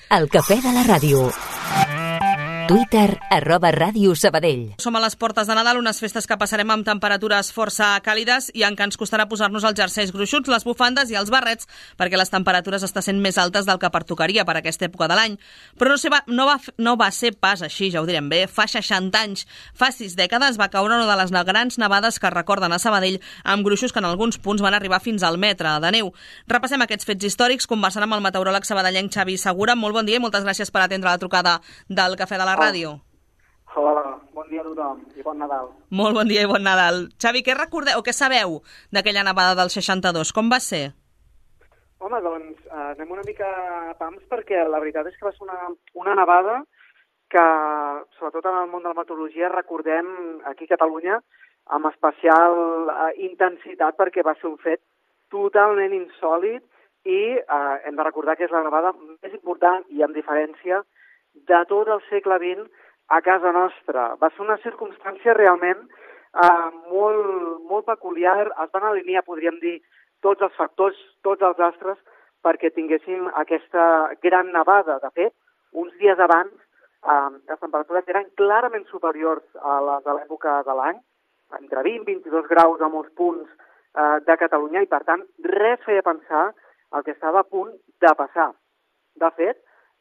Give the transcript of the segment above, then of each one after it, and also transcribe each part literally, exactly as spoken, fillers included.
El cafè de la ràdio. Twitter, arroba Ràdio Sabadell. Som a les portes de Nadal, unes festes que passarem amb temperatures força càlides i en què ens costarà posar-nos els jerseis gruixuts, les bufandes i els barrets, perquè les temperatures estan sent més altes del que pertocaria per aquesta època de l'any. Però no, sé, va, no, va, no va ser pas així, ja ho direm bé. Fa seixanta anys, fa sis dècades, va caure una de les grans nevades que recorden a Sabadell, amb gruixos que en alguns punts van arribar fins al metre de neu. Repassem aquests fets històrics, conversant amb el meteoròleg sabadellenc Xavi Segura. Molt bon dia i moltes gràcies per atendre la trucada del Cafè de la Ràdio. Hola, bon dia a tothom i bon Nadal. Molt bon dia i bon Nadal. Xavi, què recordeu o què sabeu d'aquella nevada del seixanta-dos? Com va ser? Home, doncs eh, anem una mica a pams perquè la veritat és que va ser una, una nevada que, sobretot en el món de la meteorologia, recordem aquí a Catalunya amb especial eh, intensitat perquè va ser un fet totalment insòlit i eh, hem de recordar que és la nevada més important i amb diferència de tot el segle vint a casa nostra. Va ser una circumstància realment eh, molt, molt peculiar. Es van alinear, podríem dir, tots els factors, tots els astres, perquè tinguéssim aquesta gran nevada. De fet, uns dies abans, eh, les temperatures eren clarament superiors a les de l'època de l'any, entre vint i vint-i-dos graus a molts punts eh, de Catalunya, i per tant, res feia pensar el que estava a punt de passar. De fet,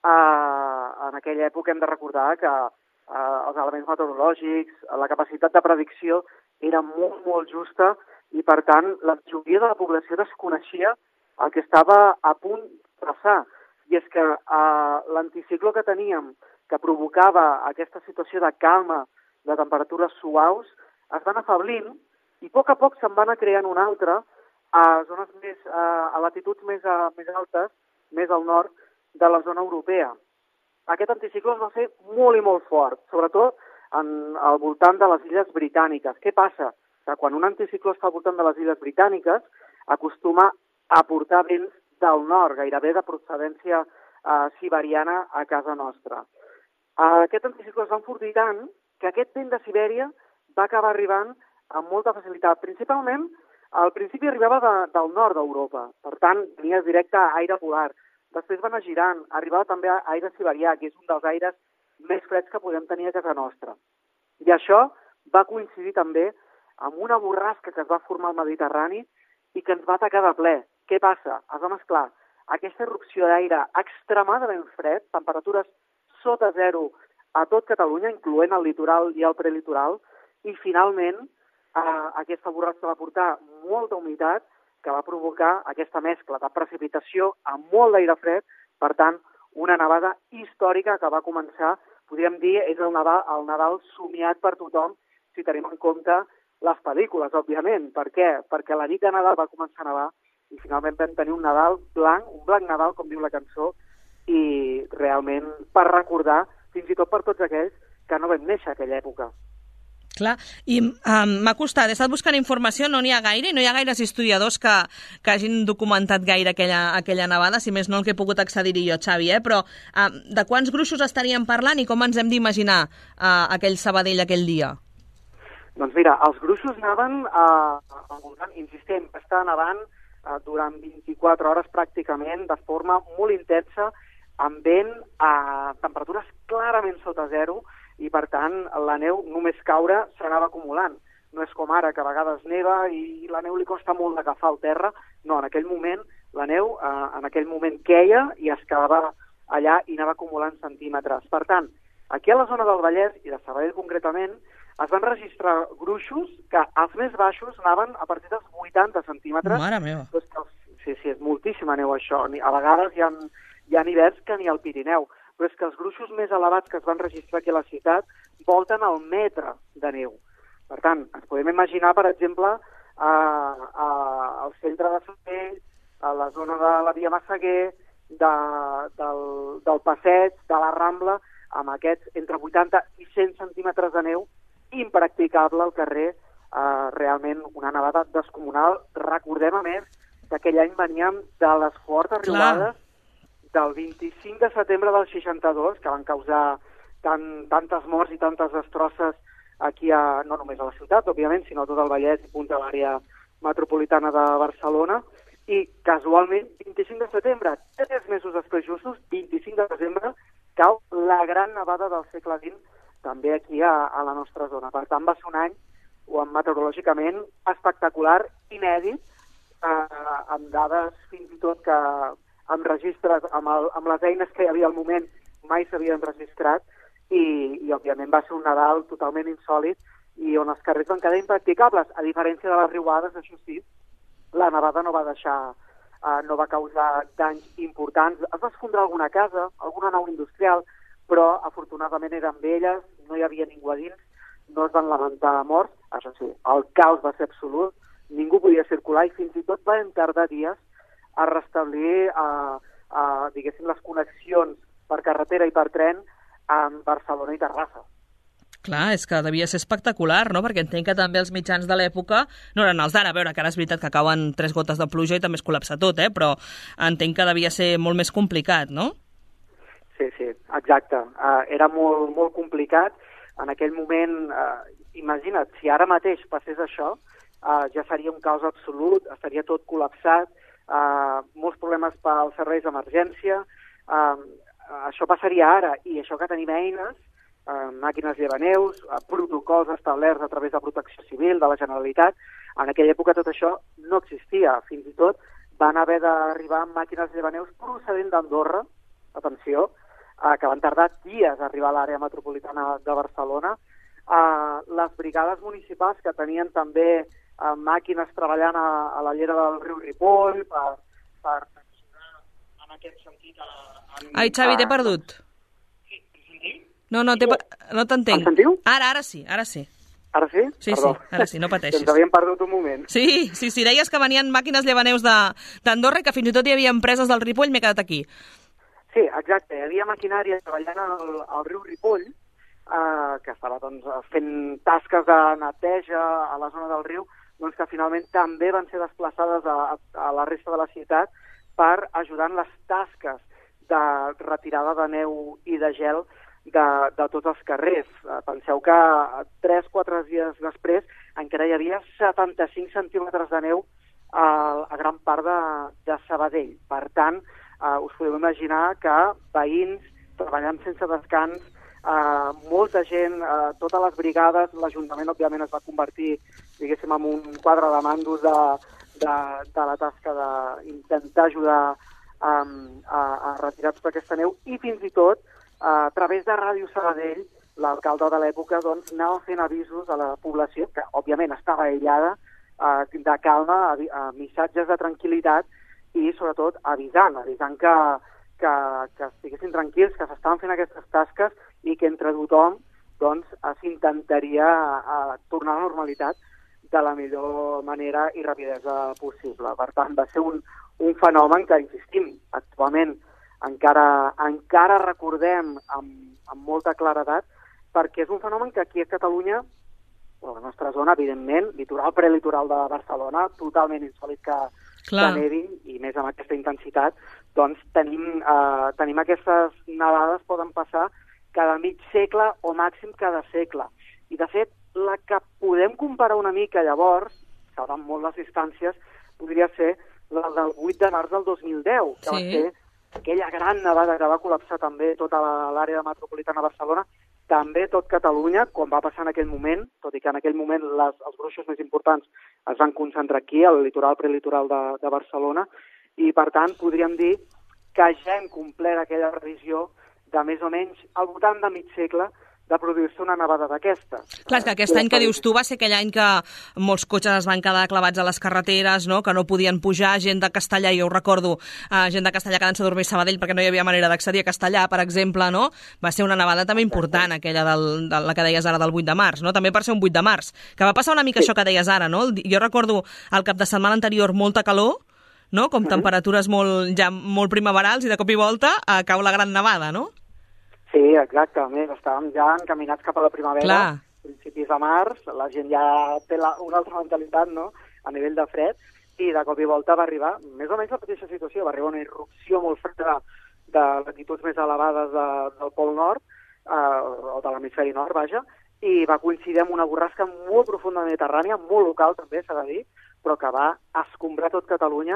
Uh, en aquella època hem de recordar que uh, els elements meteorològics, la capacitat de predicció era molt, molt justa i, per tant, la majoria de la població desconeixia el que estava a punt de passar. I és que uh, l'anticicló que teníem, que provocava aquesta situació de calma, de temperatures suaus, es van afablint i a poc a poc se'n van anar creant un altre a zones més, uh, a latituds més, uh, més altes, més al nord, de la zona europea. Aquest anticicló es va fer molt i molt fort, sobretot en, al voltant de les illes britàniques. Què passa? Que quan un anticicló està al voltant de les illes britàniques acostuma a portar vents del nord, gairebé de procedència eh, siberiana a casa nostra. Eh, aquest anticicló es va enfortir tant que aquest vent de Sibèria va acabar arribant amb molta facilitat. Principalment, al principi arribava de, del nord d'Europa, per tant, venia directe a aire polar. Després va anar girant, arribava també a aire siberià, que és un dels aires més freds que podem tenir a casa nostra. I això va coincidir també amb una borrasca que es va formar al Mediterrani i que ens va atacar de ple. Què passa? Es va mesclar aquesta erupció d'aire extremadament fred, temperatures sota zero a tot Catalunya, incloent el litoral i el prelitoral, i finalment eh, aquesta borrasca va portar molta humitat, que va provocar aquesta mescla de precipitació amb molt d'aire fred, per tant, una nevada històrica que va començar, podríem dir, és el Nadal, el Nadal somiat per tothom, si tenim en compte les pel·lícules, òbviament. Per què? Perquè la nit de Nadal va començar a nevar i finalment vam tenir un Nadal blanc, un blanc Nadal, com diu la cançó, i realment per recordar, fins i tot per tots aquells que no vam néixer a aquella època. Clar, i um, m'ha costat, he estat buscant informació, no n'hi ha gaire, no hi ha gaires historiadors que, que hagin documentat gaire aquella, aquella nevada, si més no el que he pogut accedir-hi jo, Xavi, eh? Però um, de quants gruixos estaríem parlant i com ens hem d'imaginar uh, aquell Sabadell aquell dia? Doncs mira, els gruixos anaven, uh, al voltant, insistem, està nevant uh, durant vint-i-quatre hores pràcticament, de forma molt intensa, amb vent a temperatures clarament sota zero, i, per tant, la neu només caure s'anava acumulant. No és com ara, que a vegades neva i la neu li costa molt d'agafar el terra. No, en aquell moment, la neu, eh, en aquell moment queia i es quedava allà i anava acumulant centímetres. Per tant, aquí a la zona del Vallès, i de Sabadell concretament, es van registrar gruixos que els més baixos anaven a partir dels vuitanta centímetres. Mare meva! Sí, sí, és moltíssima neu això. A vegades hi ha, hi ha hiverns que ni al Pirineu. Però és que els gruixos més elevats que es van registrar aquí a la ciutat volten al metre de neu. Per tant, ens podem imaginar, per exemple, a, a, al centre de Sabadell, a la zona de la Via Massaguer, de, del, del Passeig, de la Rambla, amb aquests entre vuitanta i cent centímetres de neu, impracticable al carrer, eh, realment una nevada descomunal. Recordem, a més, que aquell any veníem de les fortes riuades del vint-i-cinc de setembre del seixanta-dos, que van causar tant, tantes morts i tantes destrosses aquí, a, no només a la ciutat, òbviament, sinó a tot el Vallès i punta a l'àrea metropolitana de Barcelona. I casualment, vint-i-cinc de setembre, tres mesos després justos, vint-i-cinc de desembre, cau la gran nevada del segle vint, també aquí a, a la nostra zona. Per tant, va ser un any meteorològicament espectacular, inèdit, eh, amb dades fins i tot que amb registres, amb, el, amb les eines que hi havia al moment, mai s'havien registrat, i, i òbviament va ser un Nadal totalment insòlit, i on els carrers van quedar impracticables. A diferència de les riuades, això sí, la nevada no va deixar, eh, no va causar danys importants. Es va esfondrar alguna casa, alguna nau industrial, però afortunadament eren velles, no hi havia ningú a dins, no es van lamentar morts. Això sí, el caos va ser absolut, ningú podia circular i fins i tot van tardar dies a restablir eh, eh, diguéssim, les connexions per carretera i per tren amb Barcelona i Terrassa. Clar, és que devia ser espectacular, no? Perquè entenc que també els mitjans de l'època no eren els d'ara. A veure, que ara és veritat que cauen tres gotes de pluja i també es col·lapsa tot, eh? Però entenc que devia ser molt més complicat, no? Sí, sí, exacte. Uh, era molt, molt complicat. En aquell moment, uh, imagina't, si ara mateix passés això, uh, ja seria un caos absolut, estaria tot col·lapsat, uh, molts problemes pels serveis d'emergència. Uh, això passaria ara, i això que tenim eines, Uh, màquines llevaneus, uh, protocols establerts a través de Protecció Civil, de la Generalitat. En aquella època tot això no existia. Fins i tot van haver d'arribar màquines llevaneus procedent d'Andorra, atenció, uh, que van tardar dies a arribar a l'àrea metropolitana de Barcelona. Uh, les brigades municipals que tenien també uh, màquines treballant a, a la llera del riu Ripoll per, per en aquest sentit... A, en, Ai, Xavi, t'he perdut. No, no, no t'entenc. Em sentiu? Ara, ara sí, ara sí. Ara sí? Sí, Perdó. sí, ara sí, no pateixis. Ens havíem perdut un moment. Sí, sí, sí, deies que venien màquines llevaneus d'Andorra i que fins i tot hi havia empreses del Ripoll, m'he quedat aquí. Sí, exacte, hi havia maquinària treballant al, al riu Ripoll, eh, que estava doncs, fent tasques de neteja a la zona del riu, doncs que finalment també van ser desplaçades a, a la resta de la ciutat per ajudar en les tasques de retirada de neu i de gel De, de tots els carrers. Penseu que tres o quatre dies després encara hi havia setanta-cinc centímetres de neu a, a gran part de, de Sabadell. Per tant, eh, us podeu imaginar que veïns treballant sense descans, eh, molta gent, eh, totes les brigades, l'Ajuntament òbviament es va convertir, diguéssim, en un quadre de mandos de, de, de la tasca d'intentar ajudar um, a, a retirar tota aquesta neu, i fins i tot a través de Ràdio Sabadell, l'alcalde de l'època doncs, anava fent avisos a la població, que òbviament estava aïllada, eh, de calma, a missatges de tranquil·litat i sobretot avisant, avisant que, que, que estiguessin tranquils, que s'estaven fent aquestes tasques i que entre tothom doncs, s'intentaria eh, tornar a la normalitat de la millor manera i rapidesa possible. Per tant, va ser un, un fenomen que, insistim, actualment encara, encara recordem amb, amb molta claredat, perquè és un fenomen que aquí a Catalunya, a la nostra zona, evidentment, litoral, prelitoral de Barcelona, totalment insòlit que, que nevi, i més amb aquesta intensitat, doncs tenim, eh, tenim aquestes nevades, poden passar cada mig segle o màxim cada segle. I, de fet, la que podem comparar una mica llavors, salvant molt les distàncies, podria ser la del vuit de març del dos mil deu, que sí. va ser aquella gran nevada que va col·lapsar també tota l'àrea metropolitana de Barcelona, també tot Catalunya, com va passar en aquell moment, tot i que en aquell moment les, els gruixos més importants es van concentrar aquí, al litoral prelitoral de, de Barcelona, i per tant podríem dir que ja hem complert aquella revisió de més o menys al voltant de mig segle de produir-se una nevada d'aquesta. Clar, que aquest any que dius tu va ser aquell any que molts cotxes es van quedar clavats a les carreteres, no? Que no podien pujar, gent de Castellà, jo ho recordo, uh, gent de Castellà quedant-se a dormir a Sabadell perquè no hi havia manera d'accedir a Castellà, per exemple, no? Va ser una nevada també important, aquella del, de la que deies ara del vuit de març, no? També per ser un vuit de març, que va passar una mica sí. Això que deies ara, no? Jo recordo el cap de setmana anterior molta calor, no? Com uh-huh. temperatures molt, ja molt primaverals, i de cop i volta uh, cau la gran nevada, no? Sí, exacte. A més, estàvem ja encaminats cap a la primavera, Clar. principis de març, la gent ja té la, una altra mentalitat, no?, a nivell de fred, i de cop i volta va arribar més o menys la mateixa situació, va arribar una irrupció molt freda de latituds més elevades de, del Pol Nord, eh, o de l'hemisferi nord, vaja, i va coincidir amb una borrasca molt profunda mediterrània, molt local també, s'ha de dir, però que va escombrar tot Catalunya,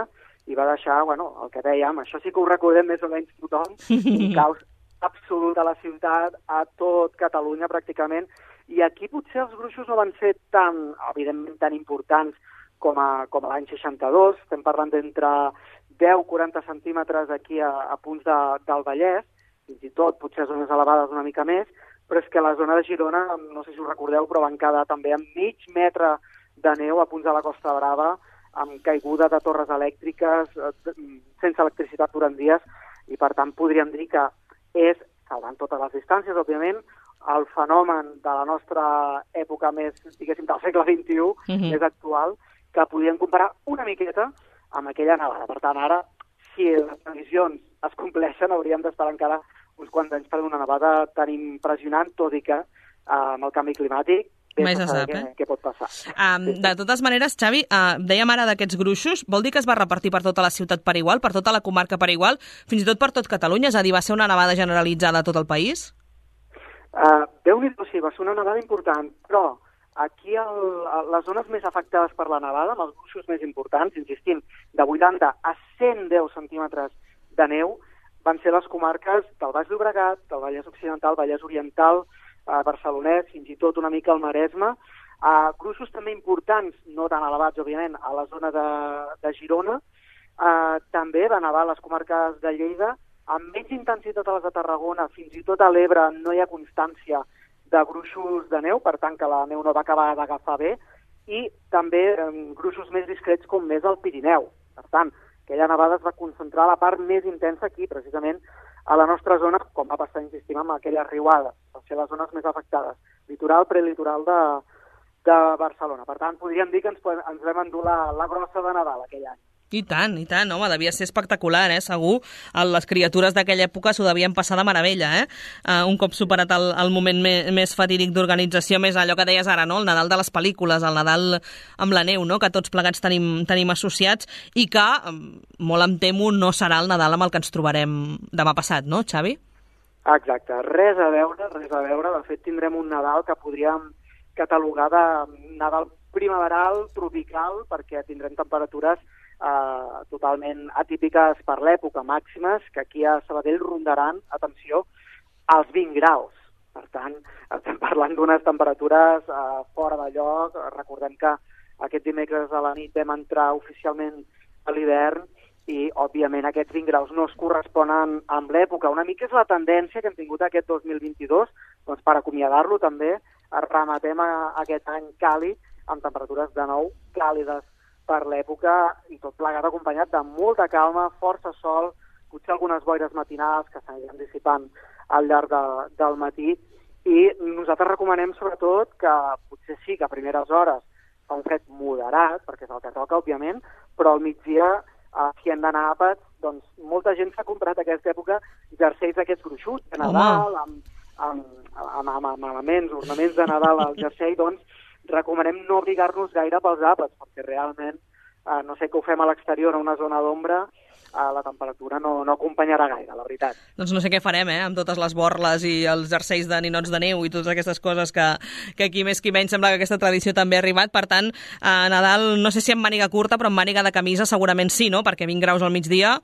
i va deixar, bueno, el que dèiem, això sí que ho recordem més o menys tothom, un caos absolut a la ciutat, a tot Catalunya pràcticament, i aquí potser els gruixos no van ser tan, evidentment, tan importants com a, com a l'any seixanta-dos, estem parlant d'entre deu a quaranta centímetres aquí a, a punts de, del Vallès, fins i tot potser a zones elevades una mica més, però és que la zona de Girona, no sé si us recordeu, però van quedar també amb mig metre de neu a punts de la Costa Brava, amb caiguda de torres elèctriques, sense electricitat durant dies, i per tant podríem dir que és, salvant totes les distàncies, òbviament, el fenomen de la nostra època més, diguéssim, del segle vint-i-u, mm-hmm. més actual, que podríem comparar una miqueta amb aquella nevada. Per tant, ara, si les previsions es compleixen, hauríem d'estar encara uns quants anys per una nevada tan impressionant, tot i que eh, amb el canvi climàtic mai se sap, eh? Què pot passar. Um, sí, sí. De totes maneres, Xavi, uh, dèiem ara d'aquests gruixos, vol dir que es va repartir per tota la ciutat per igual, per tota la comarca per igual, fins i tot per tot Catalunya? És a dir, va ser una nevada generalitzada a tot el país? Uh, Déu-n'hi-do, sí, va ser una nevada important, però aquí el, les zones més afectades per la nevada, amb els gruixos més importants, insistim, de vuitanta a cent deu centímetres de neu, van ser les comarques del Baix Llobregat, del Vallès Occidental, Vallès Oriental, a Barcelonès, fins i tot una mica al Maresme, uh, gruixos també importants, no tan elevats, òbviament, a la zona de, de Girona, uh, també va nevar a les comarques de Lleida, amb menys intensitat a les de Tarragona, fins i tot a l'Ebre no hi ha constància de gruixos de neu, per tant que la neu no va acabar d'agafar bé, i també um, gruixos més discrets com més al Pirineu. Per tant, aquella nevada es va concentrar a la part més intensa aquí, precisament a la nostra zona, com va passar, insistim, amb aquelles riuades, van ser les zones més afectades, litoral, prelitoral de, de Barcelona. Per tant, podríem dir que ens, ens vam endur la, la grossa de Nadal aquell any. I tant, i tant, home, devia ser espectacular, eh? Segur, les criatures d'aquella època s'ho devien passar de meravella, eh? Uh, un cop superat el, el moment me, més fatídic d'organització, més allò que deies ara, no? El Nadal de les pel·lícules, el Nadal amb la neu, no? Que tots plegats tenim, tenim associats, i que, molt em temo, no serà el Nadal amb el que ens trobarem demà passat, no, Xavi? Exacte, res a veure, res a veure. De fet, tindrem un Nadal que podríem catalogar de Nadal primaveral, tropical, perquè tindrem temperatures Uh, totalment atípiques per l'època, màximes, que aquí a Sabadell rondaran, atenció, als vint graus. Per tant, estem parlant d'unes temperatures uh, fora de lloc. Recordem que aquest dimecres a la nit vam entrar oficialment a l'hivern i, òbviament, aquests vint graus no es corresponen amb l'època. Una mica és la tendència que hem tingut aquest dos mil vint-i-dos, doncs per acomiadar-lo també, rematem a, a aquest any càlid, amb temperatures de nou càlides per l'època, i tot plegat acompanyat de molta calma, força sol, potser algunes boires matinals que s'aniran dissipant al llarg de, del matí, i nosaltres recomanem sobretot que potser sí que a primeres hores fa un fred moderat, perquè és el que toca, òbviament, però al migdia, eh, si hem d'anar àpats, doncs molta gent s'ha comprat a aquesta època jerseis d'aquests gruixuts de Nadal, amb, amb, amb, amb, amb elements, ornaments de Nadal al jersei, doncs recomanem no abrigar-nos gaire pels àpats, perquè realment, eh, no sé que ho fem a l'exterior, a una zona d'ombra, eh, la temperatura no, no acompanyarà gaire, la veritat. Doncs no sé què farem, eh?, amb totes les borles i els jerseis de ninots de neu i totes aquestes coses que, que aquí més que menys sembla que aquesta tradició també ha arribat. Per tant, a Nadal, no sé si amb màniga curta, però amb màniga de camisa segurament sí, no?, perquè vint graus al migdia...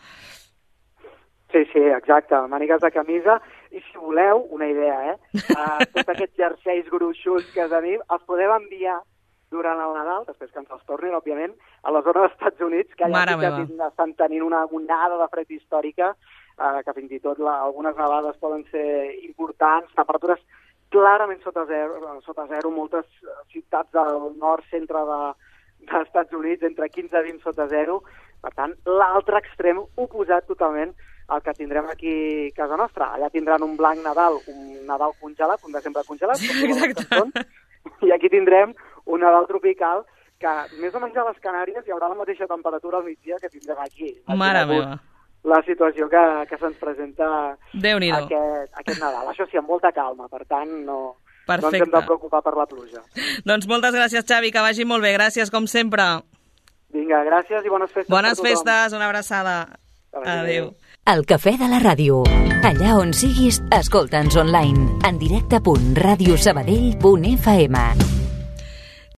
Sí, sí, exacte, mànigues de camisa, i si voleu, una idea, eh? Uh, tots aquests jerseis gruixuts que tenim, els podeu enviar durant el Nadal, després que ens els tornin, òbviament, a la zona dels Estats Units, que allà sí que estan tenint una onada de fred històrica, uh, que fins i tot la, algunes nevades poden ser importants, temperatures clarament sota zero, sota zero, moltes ciutats del nord, centre de, dels Estats Units, entre quinze i vint sota zero, per tant, l'altre extrem oposat totalment el que tindrem aquí a casa nostra. Allà tindran un blanc Nadal, un Nadal congelat, un desembre congelat, exacte. I aquí tindrem un Nadal tropical que més o menys a les Canàries hi haurà la mateixa temperatura al migdia que tindrem aquí. Mare meva. La situació que, que se'ns presenta aquest, aquest Nadal. Això sí, amb molta calma, per tant, no, no ens hem de preocupar per la pluja. Doncs moltes gràcies, Xavi, que vagi molt bé. Gràcies, com sempre. Vinga, gràcies i bones festes. Bones festes, una abraçada. Adéu. El Cafè de la Ràdio. Allà on siguis, escolta'ns online. En directe punt radiosabadell punt f m.